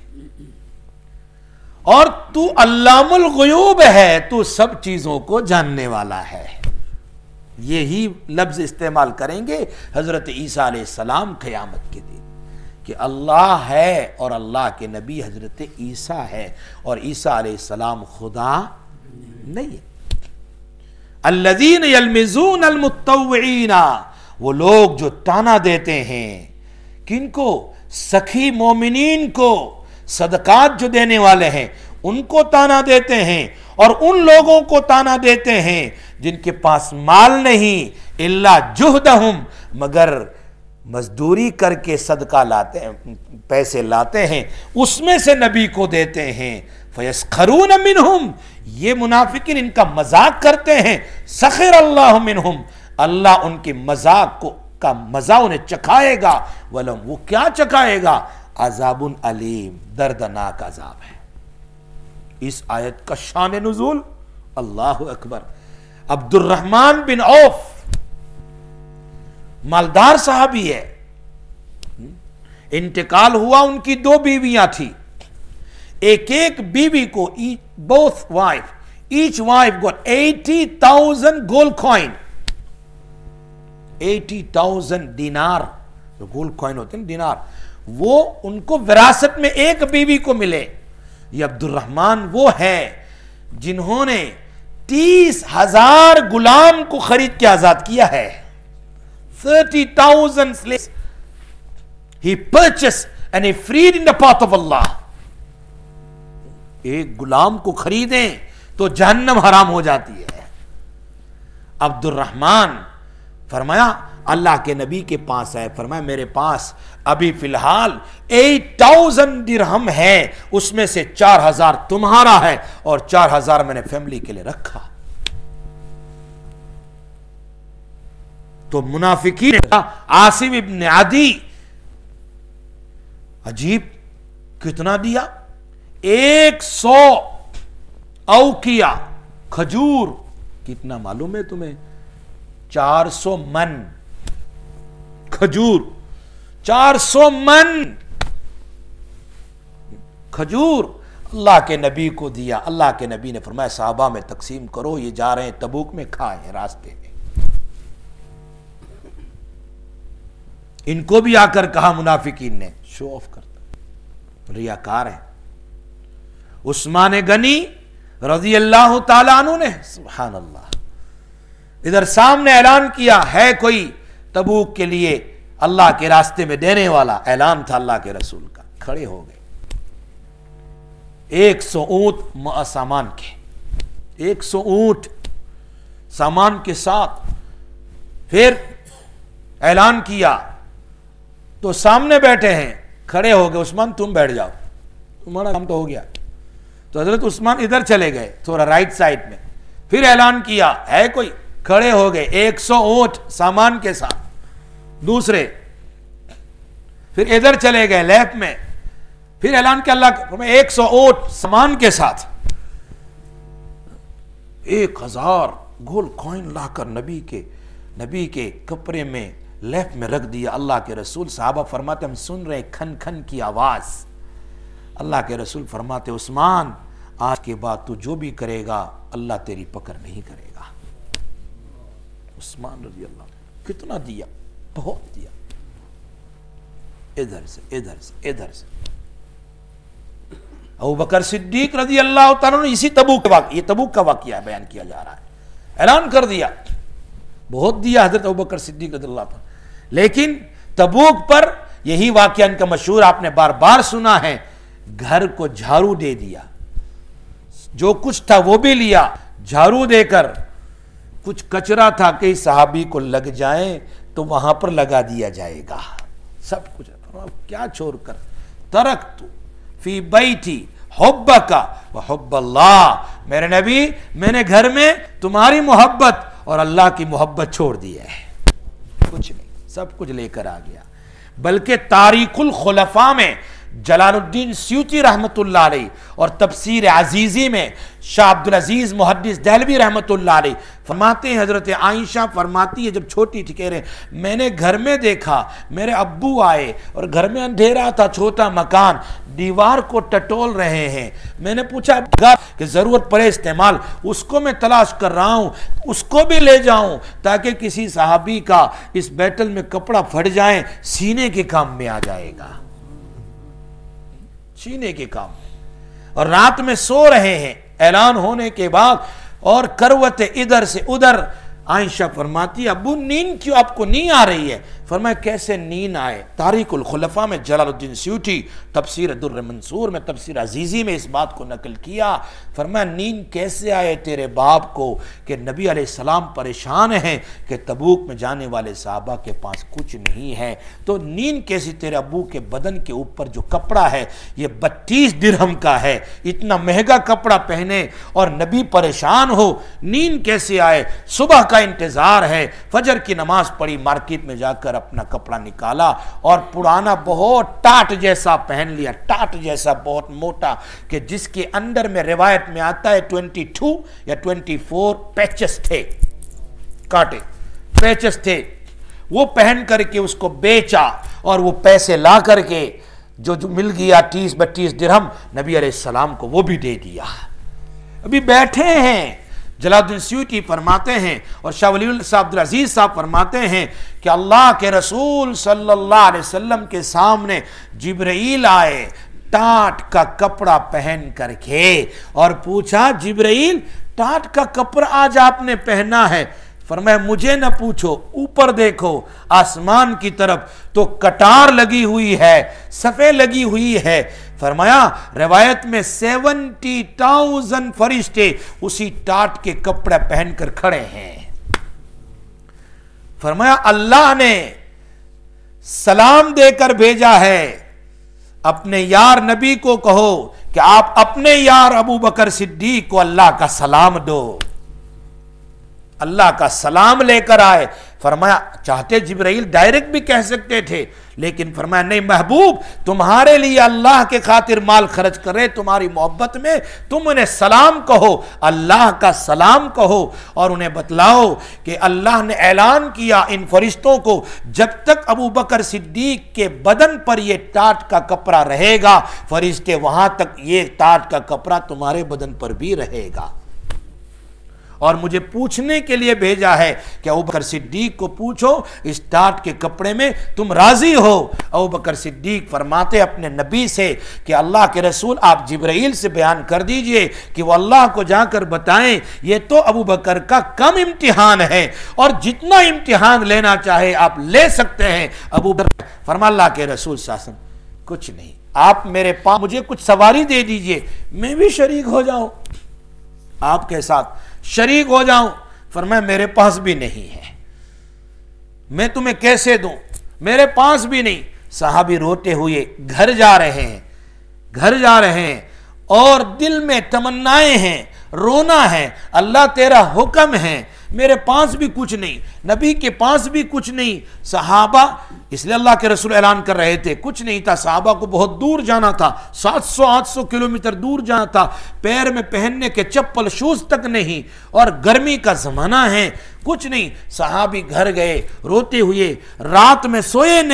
اور تو علام الغیوب ہے، تو سب چیزوں کو جاننے والا ہے۔ یہی لفظ استعمال کریں گے حضرت عیسیٰ علیہ السلام قیامت کے دن کہ اللہ ہے اور اللہ کے نبی حضرت عیسیٰ ہے، اور عیسیٰ علیہ السلام خدا نہیں ہے۔ الذین یلمزون المتطوعین، وہ لوگ جو تانا دیتے ہیں، کن کو؟ سخی مومنین کو، صدقات جو دینے والے ہیں ان کو تانا دیتے ہیں، اور ان لوگوں کو تانا دیتے ہیں جن کے پاس مال نہیں، الا جہدہم، مگر مزدوری کر کے صدقہ لاتے ہیں، پیسے لاتے ہیں، اس میں سے نبی کو دیتے ہیں۔ فیسخرون منہم، یہ منافقین ان کا مذاق کرتے ہیں، سخر اللہ منہم، اللہ ان کے مذاق کو کا مزہ انہیں چکھائے گا، ولم، وہ کیا چکھائے گا؟ عذاب علیم، دردناک عذاب ہے۔ اس آیت کا شان نزول، اللہ اکبر۔ عبد الرحمن بن عوف مالدار صحابی ہے، انتقال ہوا، ان کی دو بیویاں تھی، ایک ایک بیوی کو both wife each wife got eighty thousand gold coin، eighty thousand دینار، جو گولڈ کوئن ہوتے ہیں دینار، وہ ان کو وراثت میں ایک بیوی کو ملے۔ یہ عبد الرحمن وہ ہے جنہوں نے تیس ہزار غلام کو خرید کے آزاد کیا ہے، thirty thousand slaves he purchased and he freed in the path of Allah۔ ایک غلام کو خریدیں تو جہنم حرام ہو جاتی ہے۔ عبد الرحمن فرمایا اللہ کے نبی کے پاس آئے، فرمایا میرے پاس ابھی فی الحال ایٹ تھاؤزینڈ درہم ہے، اس میں سے چار ہزار تمہارا ہے اور چار ہزار میں نے فیملی کے لیے رکھا۔ تو منافقین، عاصم ابن عدی، عجیب، کتنا دیا؟ ایک سو اوقیہ کھجور، کتنا معلوم ہے تمہیں؟ چار سو من کھجور، چار سو من کھجور اللہ کے نبی کو دیا۔ اللہ کے نبی نے فرمایا صحابہ میں تقسیم کرو، یہ جا رہے ہیں تبوک میں، کھائیں راستے میں۔ ان کو بھی آ کر کہا منافقین نے، شو آف کرتا، ریاکار ہے۔ عثمان غنی رضی اللہ تعالیٰ عنہ نے، سبحان اللہ، ادھر سامنے اعلان کیا ہے کوئی تبوک کے لیے اللہ کے راستے میں دینے والا، اعلان تھا اللہ کے رسول کا، کھڑے ہو گئے، ایک سو اونٹ سامان کے، ایک سو اونٹ سامان کے ساتھ، پھر اعلان کیا تو سامنے بیٹھے ہیں، کھڑے ہو گئے، عثمان تم بیٹھ جاؤ، تمہارا کام تو ہو گیا۔ تو حضرت عثمان ادھر چلے گئے تھوڑا رائٹ سائڈ میں، پھر اعلان کیا ہے کوئی، کھڑے ہو گئے، ایک سو اونٹ سامان کے ساتھ، دوسرے، پھر ادھر چلے گئے لیفٹ میں، پھر اعلان کیا اللہ کا، ایک سو اونٹ سامان کے ساتھ، ایک ہزار گولڈ کوئن لا کر نبی کے نبی کے کپڑے میں لیفٹ میں رکھ دیا۔ اللہ کے رسول، صحابہ فرماتے ہم سن رہے کھن کھن کی آواز، اللہ کے رسول فرماتے عثمان آج کے بعد تو جو بھی کرے گا اللہ تیری پکڑ نہیں کرے گا۔ عثمان رضی اللہ عنہ، کتنا دیا؟ بہت دیا، ادھر سے ادھر سے ادھر سے، ابو بکر صدیق رضی اللہ تعالیٰ نے اسی تبوک کا واقعہ، یہ تبوک کا واقعہ بیان کیا جا رہا ہے، اعلان کر دیا، بہت دیا حضرت ابو بکر صدیق رضی اللہ تعالیٰ، لیکن تبوک پر یہی واقعہ ان کا مشہور آپ نے بار بار سنا ہے، گھر کو جھاڑو دے دیا، جو کچھ تھا وہ بھی لیا، جھاڑو دے کر کچھ کچرا تھا کہ صحابی کو لگ جائے تو وہاں پر لگا دیا جائے گا، سب کچھ کیا چھوڑ کر ترکت فی بیتی حبک و حب اللہ، میرے نبی میں نے گھر میں تمہاری محبت اور اللہ کی محبت چھوڑ دی ہے، کچھ نہیں، سب کچھ لے کر آ گیا۔ بلکہ تاریخ الخلفاء میں جلال الدین سیوطی رحمت اللہ علیہ اور تفسیر عزیزی میں شاہ عبدالعزیز محدث دہلوی رحمت اللہ علیہ فرماتے ہیں، حضرت عائشہ فرماتی ہے جب چھوٹی تھی، کہہ رہے ہیں میں نے گھر میں دیکھا میرے ابو آئے اور گھر میں اندھیرا تھا، چھوٹا مکان، دیوار کو ٹٹول رہے ہیں، میں نے پوچھا کہ ضرورت پڑے استعمال، اس کو میں تلاش کر رہا ہوں، اس کو بھی لے جاؤں تاکہ کسی صحابی کا اس بیٹل میں کپڑا پھٹ جائے، سینے کے کام میں آ جائے گا، سینے کے کام میں۔ اور رات میں سو رہے ہیں اعلان ہونے کے بعد، اور کروٹ ادھر سے ادھر، عائشہ فرماتی ابو نیند کیوں آپ کو نیند آ رہی ہے؟ فرمایا کیسے نیند آئے؟ تاریخ الخلفاء میں جلال الدین سیوطی تفسیر در منصور میں تفسیر عزیزی میں اس بات کو نقل کیا، فرمایا نیند کیسے آئے تیرے باپ کو کہ نبی علیہ السلام پریشان ہیں کہ تبوک میں جانے والے صحابہ کے پاس کچھ نہیں ہے، تو نیند کیسی تیرے ابو کے بدن کے اوپر جو کپڑا ہے یہ بتیس درہم کا ہے، اتنا مہنگا کپڑا پہنے اور نبی پریشان ہو، نیند کیسے آئے؟ صبح کا انتظار ہے، فجر کی نماز پڑھی، مارکیٹ میں جا کر اپنا کپڑا نکالا اور پرانا بہت ٹاٹ جیسا پہن لیا، ٹاٹ جیسا بہت موٹا، کہ جس کے اندر میں روایت میں آتا ہے ٹوینٹی ٹو یا ٹوینٹی فور پیچز تھے، کاٹے پیچز تھے، وہ پہن کر کے اس کو بیچا اور وہ پیسے لا کر کے جو جو مل گیا تیس بتیس درہم نبی علیہ السلام کو وہ بھی دے دیا۔ ابھی بیٹھے ہیں، جلال الدین سیوطی فرماتے ہیں اور شاہ ولی اللہ صاحب عبدالعزیز صاحب فرماتے ہیں کہ اللہ کے رسول صلی اللہ علیہ وسلم کے سامنے جبرائیل آئے ٹاٹ کا کپڑا پہن کر کے اور پوچھا جبرائیل ٹاٹ کا کپڑا آج آپ نے پہنا ہے؟ فرمایا مجھے نہ پوچھو، اوپر دیکھو آسمان کی طرف تو کٹار لگی ہوئی ہے، صفے لگی ہوئی ہے۔ فرمایا روایت میں سیونٹی ٹاؤزن فرشتے اسی ٹاٹ کے کپڑے پہن کر کھڑے ہیں۔ فرمایا اللہ نے سلام دے کر بھیجا ہے، اپنے یار نبی کو کہو کہ آپ اپنے یار ابو بکر صدیق کو اللہ کا سلام دو، اللہ کا سلام لے کر آئے۔ فرمایا چاہتے جبرائیل ڈائریکٹ بھی کہہ سکتے تھے، لیکن فرمایا نہیں محبوب، تمہارے لیے اللہ کے خاطر مال خرچ کرے، تمہاری محبت میں تم انہیں سلام کہو، اللہ کا سلام کہو، اور انہیں بتلاؤ کہ اللہ نے اعلان کیا ان فرشتوں کو جب تک ابو بکر صدیق کے بدن پر یہ ٹاٹ کا کپڑا رہے گا، فرشتے وہاں تک یہ ٹاٹ کا کپڑا تمہارے بدن پر بھی رہے گا، اور مجھے پوچھنے کے لیے بھیجا ہے کہ ابو بکر صدیق کو پوچھو اس ٹاٹ کے کپڑے میں تم راضی ہو؟ ابو بکر صدیق فرماتے اپنے نبی سے کہ اللہ کے رسول آپ جبرائیل سے بیان کر دیجئے کہ وہ اللہ کو جا کر بتائیں یہ تو ابو بکر کا کم امتحان ہے اور جتنا امتحان لینا چاہے آپ لے سکتے ہیں۔ ابو بکر فرما اللہ کے رسول صلی اللہ علیہ وسلم کچھ نہیں، آپ میرے پاس مجھے کچھ سواری دے دیجئے، میں بھی شریک ہو جاؤں، آپ کے ساتھ شریک ہو جاؤں۔ فرمایا میرے پاس بھی نہیں ہے، میں تمہیں کیسے دوں، میرے پاس بھی نہیں۔ صحابی روتے ہوئے گھر جا رہے ہیں، گھر جا رہے ہیں اور دل میں تمنائیں ہیں، رونا ہے، اللہ تیرا حکم ہے، میرے پاس بھی کچھ نہیں، نبی کے پاس بھی کچھ نہیں۔ صحابہ اس لیے اللہ کے رسول اعلان کر رہے تھے کچھ نہیں تھا، صحابہ کو بہت دور جانا تھا، سات سو آٹھ سو کلومیٹر دور جانا تھا، پیر میں پہننے کے چپل شوز تک نہیں، اور گرمی کا زمانہ ہے، کچھ نہیں۔ صحابی گھر گئے روتے ہوئے، رات میں سوئے نہیں،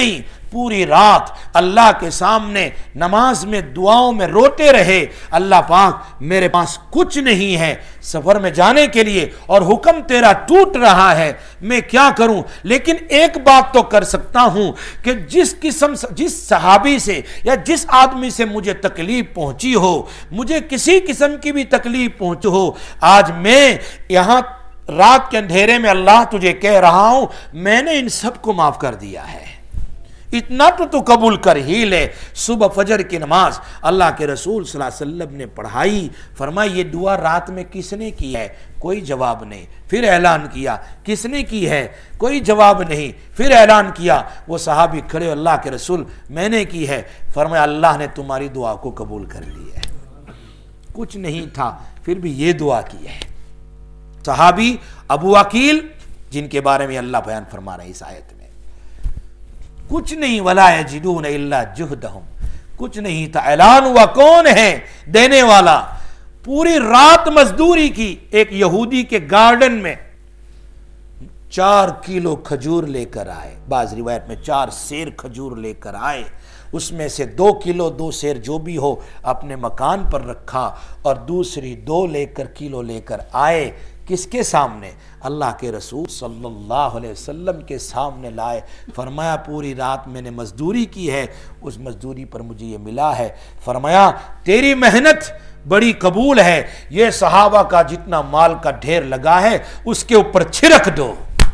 پوری رات اللہ کے سامنے نماز میں دعاؤں میں روتے رہے، اللہ پاک میرے پاس کچھ نہیں ہے سفر میں جانے کے لیے اور حکم تیرا ٹوٹ رہا ہے، میں کیا کروں؟ لیکن ایک بات تو کر سکتا ہوں کہ جس قسم جس صحابی سے یا جس آدمی سے مجھے تکلیف پہنچی ہو، مجھے کسی قسم کی بھی تکلیف پہنچ ہو، آج میں یہاں رات کے اندھیرے میں اللہ تجھے کہہ رہا ہوں میں نے ان سب کو معاف کر دیا ہے، اتنا تو تو قبول کر ہی لے۔ صبح فجر کی نماز اللہ کے رسول صلی اللہ علیہ وسلم نے پڑھائی، فرمایا یہ دعا رات میں کس نے کی ہے؟ کوئی جواب نہیں۔ پھر اعلان کیا کس نے کی ہے؟ کوئی جواب نہیں۔ پھر اعلان کیا، وہ صحابی کھڑے، اللہ کے رسول میں نے کی ہے۔ فرمایا اللہ نے تمہاری دعا کو قبول کر لی ہے، کچھ نہیں تھا پھر بھی یہ دعا کی ہے۔ صحابی ابو عقیل جن کے بارے میں اللہ بیان فرما رہے ہیں اس آیت میں، کچھ نہیں، ولا یجدون الا جہدہم، کچھ نہیں تھا۔ اعلان ہوا کون ہے دینے والا؟ پوری رات مزدوری کی، ایک یہودی کے گارڈن میں چار کلو کھجور لے کر آئے، بعض روایت میں چار سیر کھجور لے کر آئے، اس میں سے دو کلو دو سیر جو بھی ہو اپنے مکان پر رکھا اور دوسری دو لے کر کلو لے کر آئے، کس کے سامنے؟ اللہ کے رسول صلی اللہ علیہ وسلم کے سامنے لائے، فرمایا پوری رات میں نے مزدوری کی ہے، اس مزدوری پر مجھے یہ ملا ہے۔ فرمایا تیری محنت بڑی قبول ہے، یہ صحابہ کا جتنا مال کا ڈھیر لگا ہے اس کے اوپر چھڑک دو۔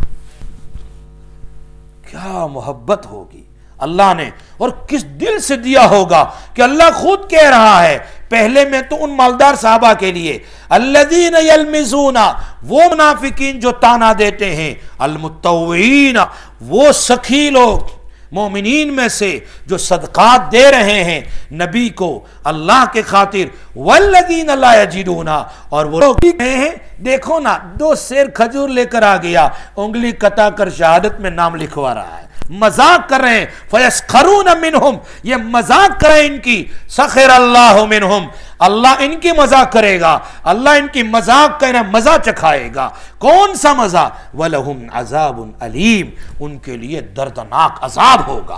کیا محبت ہوگی اللہ نے، اور کس دل سے دیا ہوگا کہ اللہ خود کہہ رہا ہے پہلے میں تو ان مالدار صحابہ کے لیے، الذین یلمزون، وہ منافقین جو تانا دیتے ہیں، المتطوعین، وہ سخی لوگ مومنین میں سے جو صدقات دے رہے ہیں نبی کو اللہ کے خاطر، والذین لا یجدون، اور وہ لوگ کہے ہیں دیکھو نا دو سیر کھجور لے کر آ گیا، انگلی کٹا کر شہادت میں نام لکھوا رہا ہے، مذاق کر رہے ہیں، فَيَسْخَرُونَ مِنْهُمْ، یہ مذاق کریں ان کی، سخر اللہ منہم، اللہ ان کی مذاق کرے گا، اللہ ان کی مذاق کہنا مزہ چکھائے گا۔ کون سا مزہ؟ وَلَهُمْ عَذَابٌ عَلِيمٌ، ان کے لیے دردناک عذاب ہوگا۔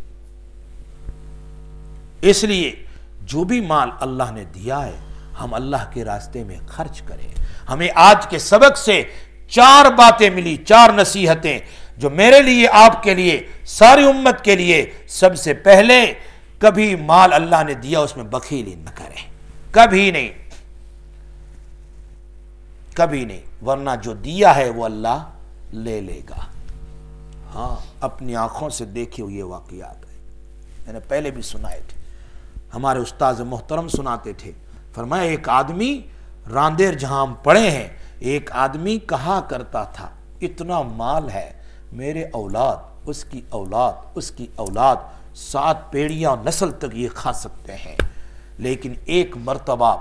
اس لیے جو بھی مال اللہ نے دیا ہے ہم اللہ کے راستے میں خرچ کریں۔ ہمیں آج کے سبق سے چار باتیں ملی، چار نصیحتیں جو میرے لیے، آپ کے لیے، ساری امت کے لیے۔ سب سے پہلے کبھی مال اللہ نے دیا اس میں بخیلی نہ کریں، کبھی نہیں، کبھی نہیں، ورنہ جو دیا ہے وہ اللہ لے لے گا۔ ہاں اپنی آنکھوں سے دیکھے ہوئے واقعات ہیں، میں نے پہلے بھی سنائے تھے، ہمارے استاذ محترم سناتے تھے، فرمایا ایک آدمی راندیر جہاں ہم پڑھے ہیں، ایک آدمی کہا کرتا تھا اتنا مال ہے، میرے اولاد، اس کی اولاد، اس کی اولاد، سات پیڑیاں نسل تک یہ کھا سکتے ہیں۔ لیکن ایک مرتبہ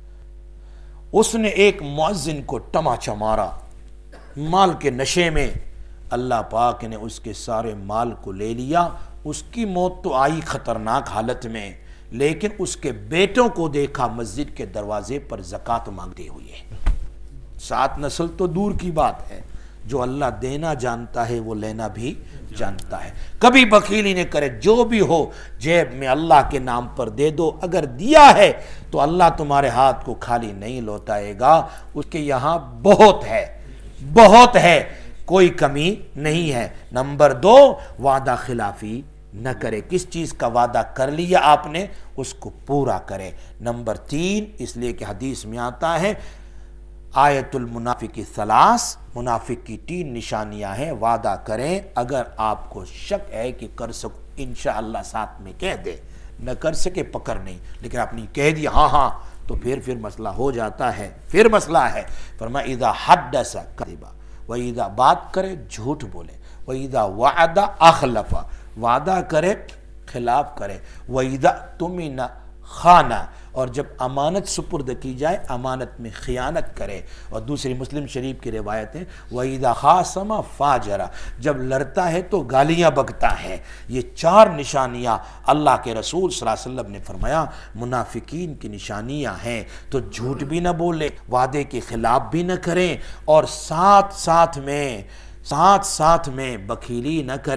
اس نے ایک مؤذن کو تماچا مارا، مال کے نشے میں اللہ پاک نے اس کے سارے مال کو لے لیا۔ اس کی موت تو آئی خطرناک حالت میں، لیکن اس کے بیٹوں کو دیکھا مسجد کے دروازے پر زکوٰۃ مانگتے ہوئے۔ سات نسل تو دور کی بات ہے، جو اللہ دینا جانتا ہے وہ لینا بھی جانتا ہے۔ کبھی بخیلی نہ کرے، جو بھی ہو جیب میں اللہ کے نام پر دے دو، اگر دیا ہے تو اللہ تمہارے ہاتھ کو خالی نہیں لوٹائے گا، اس کے یہاں بہت ہے، بہت ہے، کوئی کمی نہیں ہے۔ نمبر دو، وعدہ خلافی نہ کرے، کس چیز کا وعدہ کر لیا آپ نے اس کو پورا کرے۔ نمبر تین، اس لیے کہ حدیث میں آتا ہے آیت المنافق ثلاث، منافق کی تین نشانیاں ہیں، وعدہ کریں، اگر آپ کو شک ہے کہ کر سکو انشاءاللہ ساتھ میں کہہ دے، نہ کر سکے پکڑ نہیں، لیکن آپ نے کہہ دیا ہاں ہاں تو پھر پھر مسئلہ ہو جاتا ہے، پھر مسئلہ ہے۔ فرمایا اذا حدث کذب، وَإِذَا بات کرے جھوٹ بولے، وَإِذَا وعد اخلف، وعدہ کرے خلاف کرے، وَإِذَا اؤْتُمِنَ خانہ، اور جب امانت سپرد کی جائے امانت میں خیانت کرے۔ اور دوسری مسلم شریف کی روایت ہے وَإِذَا خَاصَمَ فَاجَرَ، جب لڑتا ہے تو گالیاں بکتا ہے۔ یہ چار نشانیاں اللہ کے رسول صلی اللہ علیہ وسلم نے فرمایا منافقین کی نشانیاں ہیں، تو جھوٹ بھی نہ بولے، وعدے کے خلاف بھی نہ کریں، اور ساتھ ساتھ میں ساتھ ساتھ میں بخیلی نہ کریں،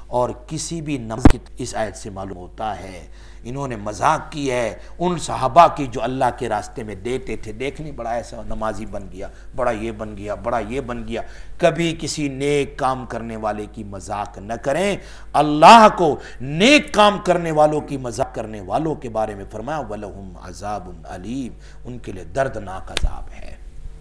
اور کسی بھی نماز کی اس آیت سے معلوم ہوتا ہے انہوں نے مذاق کی ہے ان صحابہ کی جو اللہ کے راستے میں دیتے تھے، دیکھ نہیں بڑا ایسا نمازی بن گیا، بڑا یہ بن گیا، بڑا یہ بن گیا۔ کبھی کسی نیک کام کرنے والے کی مذاق نہ کریں۔ اللہ کو نیک کام کرنے والوں کی مذاق کرنے والوں کے بارے میں فرمایا وَلَهُمْ عَذَابٌ عَلِيمٌ، ان کے لیے دردناک عذاب ہے۔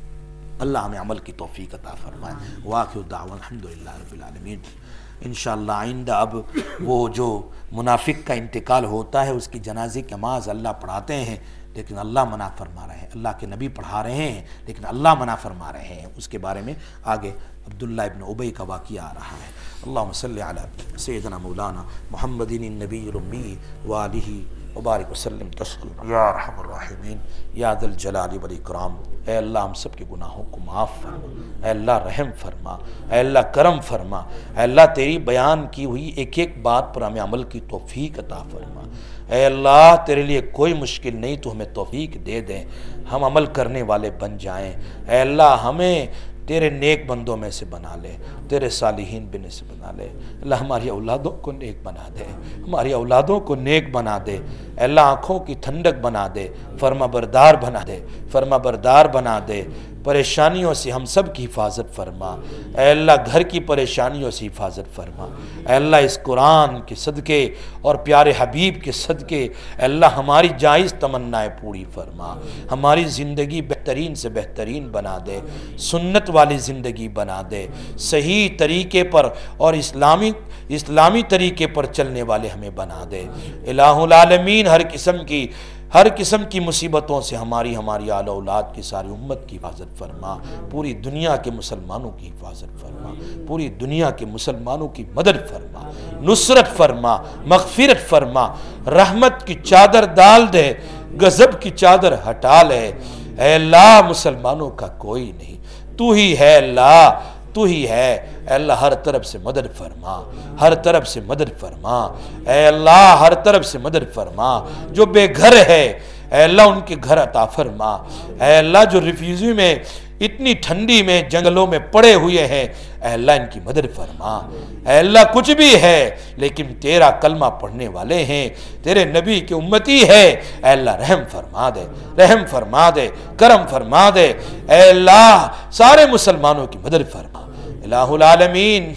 اللہ ہمیں عمل کی توفیق عطا فرمائے۔ وآخر دعوانا الحمدللہ رب العالمین۔ انشاءاللہ آئندہ اب وہ جو منافق کا انتقال ہوتا ہے اس کی جنازے کی نماز اللہ پڑھاتے ہیں لیکن اللہ منع فرما رہے ہیں، اللہ کے نبی پڑھا رہے ہیں لیکن اللہ منع فرما رہے ہیں، اس کے بارے میں آگے عبداللہ ابن ابی کا واقعہ آ رہا ہے۔ اللہم صلی علی سیدنا مولانا محمد النبی الامی وآلہ وبارک وسلم تسلیما یا ارحم الراحمین یا ذا الجلال والاکرام۔ اے اللہ ہم سب کے گناہوں کو معاف فرما، اے اللہ رحم فرما، اے اللہ کرم فرما، اے اللہ تیری بیان کی ہوئی ایک ایک بات پر ہمیں عمل کی توفیق عطا فرما۔ اے اللہ تیرے لیے کوئی مشکل نہیں، تو ہمیں توفیق دے دیں، ہم عمل کرنے والے بن جائیں۔ اے اللہ ہمیں تیرے نیک بندوں میں سے بنا لے، تیرے صالحین بن سے بنا لے۔ اللہ ہماری اولادوں کو نیک بنا دے، ہماری اولادوں کو نیک بنا دے۔ اے اللہ آنکھوں کی ٹھنڈک بنا دے، فرما بردار بنا دے، فرما بردار بنا دے۔ پریشانیوں سے ہم سب کی حفاظت فرما۔ اے اللہ گھر کی پریشانیوں سے حفاظت فرما۔ اے اللہ اس قرآن کے صدقے اور پیارے حبیب کے صدقے اے اللہ ہماری جائز تمنائیں پوری فرما، ہماری زندگی بہترین سے بہترین بنا دے، سنت والی زندگی بنا دے، صحیح طریقے پر اور اسلامی اسلامی طریقے پر چلنے والے ہمیں بنا دے۔ الہ العالمین ہر قسم کی ہر قسم کی مصیبتوں سے ہماری ہماری آل اولاد کی ساری امت کی حفاظت فرما، پوری دنیا کے مسلمانوں کی حفاظت فرما، پوری دنیا کے مسلمانوں کی مدد فرما، نصرت فرما، مغفرت فرما، رحمت کی چادر ڈال دے، غضب کی چادر ہٹا لے۔ اے اللہ مسلمانوں کا کوئی نہیں، تو ہی ہے اللہ، تو ہی ہے۔ اے اللہ ہر طرف سے مدد فرما، ہر طرف سے مدد فرما۔ اے اللہ ہر طرف سے مدد فرما، جو بے گھر ہے اے اللہ ان کے گھر عطا فرما۔ اے اللہ جو ریفیوجی میں اتنی ٹھنڈی میں جنگلوں میں پڑے ہوئے ہیں اے اللہ ان کی مدد فرما۔ اے اللہ کچھ بھی ہے لیکن تیرا کلمہ پڑھنے والے ہیں، تیرے نبی کے امتی ہے، اے اللہ رحم فرما دے، رحم فرما دے، کرم فرما دے۔ اے اللہ سارے مسلمانوں کی مدد فرما۔ الہ العالمین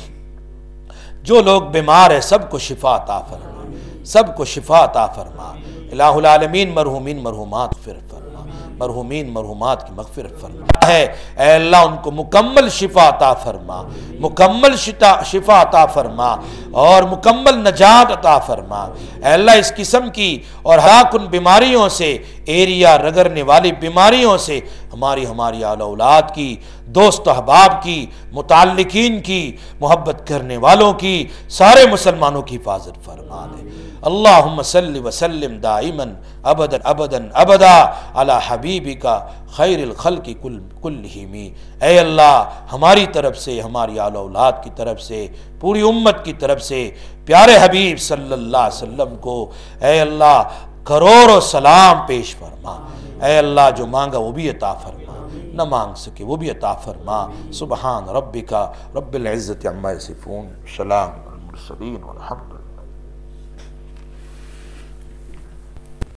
جو لوگ بیمار ہیں سب کو شفا عطا فرما، سب کو شفا عطا فرما۔ الہ العالمین مرحومین مرحومات مغفر فرما، مرحومین مرحومات کی مغفرت فرما ہے۔ اے اللہ ان کو مکمل شفا عطا فرما، مکمل شفا عطا فرما اور مکمل نجات عطا فرما۔ اے اللہ اس قسم کی اور ہلاک ان بیماریوں سے، ایریا رگڑنے والی بیماریوں سے ہماری ہماری آل اولاد کی، دوست احباب کی، متعلقین کی، محبت کرنے والوں کی، سارے مسلمانوں کی حفاظت فرما دے۔ اللہم صلی وسلم دائما ابدا ابدا ابدا علی حبیبک خیر الخلق کلہم۔ اے اللہ ہماری طرف سے، ہماری آل اولاد کی طرف سے، پوری امت کی طرف سے پیارے حبیب صلی اللہ علیہ وسلم کو اے اللہ کروڑوں سلام پیش فرما۔ اے اللہ جو مانگا وہ بھی عطا فرما، نہ مانگ سکے وہ بھی عطا فرما۔ سبحان ربک رب العزت عما یصفون، سلام علی المرسلین والحمد للہ۔